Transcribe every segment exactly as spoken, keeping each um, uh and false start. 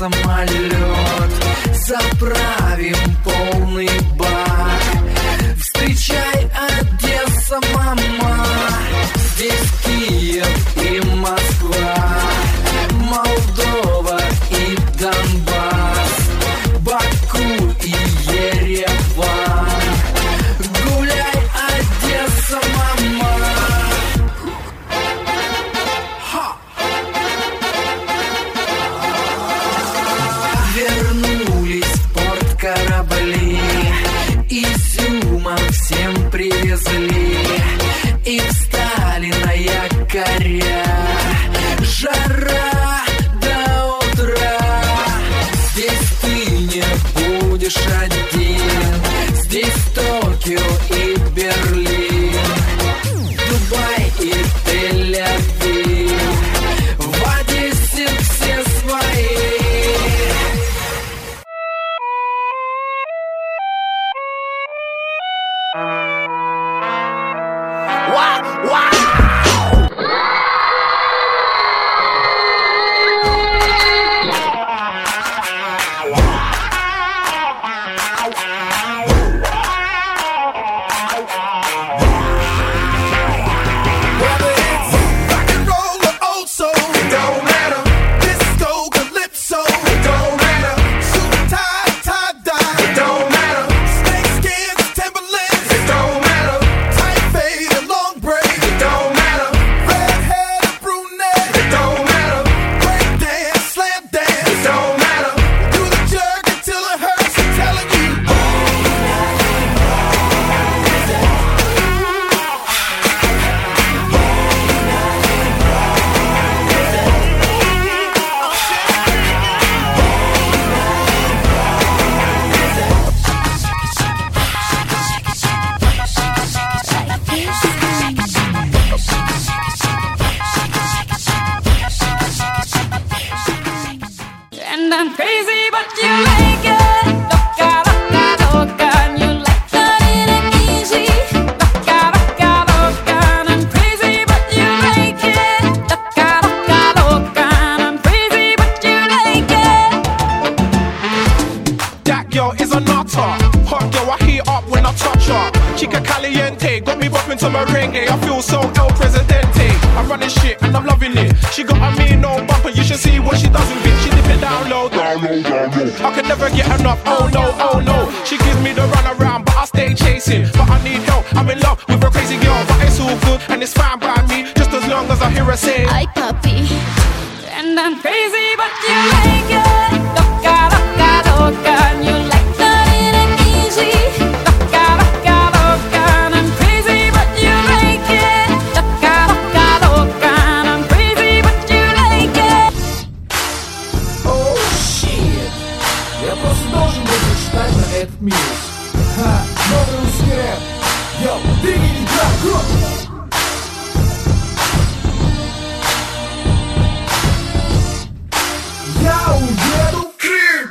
самолет, заправим полный бак. Встречай, Одесса, мама, здесь Киев и Москва, Молдова и Донбасс, Баку и Ереван. Гуляй, Одесса, мама. Ха! Вернулись в порт корабли, изюма всем привезли, и встали на якоря. Жара до утра, здесь ты не будешь один, здесь Токио и Берлин, Дубай и Тель-Авив, в Одессе все свои. Wow, wow. And I'm crazy, but you like it. Loca, loca, loca, and you like that it ain't easy. Loca, loca, loca, and I'm crazy, but you like it. Loca, loca, loca, and I'm crazy, but you like it. That girl is a nutter. Hot girl, I heat up when I touch her. Chica caliente, got me bopping to merengue. I feel so El Presidente. I'm running shit and I'm loving it. She got a mean old bumper, you should see what she does with it. She dip it down low, down low, down low. I can never get enough, oh no, oh no. She gives me the run around, but I stay chasing. But I need help, I'm in love with a crazy girl. But it's all good and it's fine by me, just as long as I hear her say Ay, papi. And I'm crazy, but you like it. Loca, loca, loca, and you like that it ain't easy. Loca, loca, loca, and I'm crazy, but you like it. Loca, loca, loca, and I'm crazy, but you like it. Oh shit! Я просто должен был прочитать на этот минус. Ха, новый русский рэп. Йоу, двигай, игра, круто! Я уеду в Крым!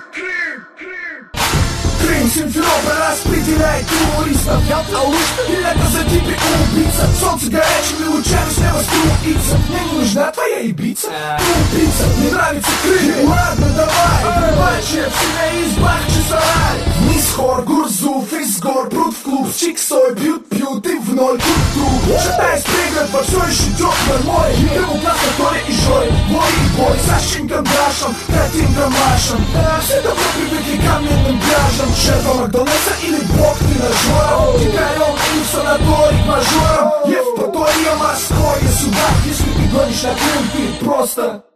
Крым, Симферополь распределяет туристов. Я алушка, или за тебе убийца. Солнце горячими лучами с неба струится. Мне не нужна твоя ибица. Убийца, мне нравится Крым. Ладно, давай, рыбачья в себя избах часарай. Вниз хор, Гурзуф, из гор, пруд в клуб. С чиксой пьют, пьют и в ноль тут труп. Шатаясь пригород, во все еще теплое море. Рыбу плав на Торе и Жоре. Бой и бой, Сашеньком Брашем, Катинком Машем. Все давно привыкли к каменным пляжам. Шефа Макдональдса или бог тренажером. Дикарем или в санаторий мажором. Евпатория, Москва, судак. Если ты гонишь на Крым, ты просто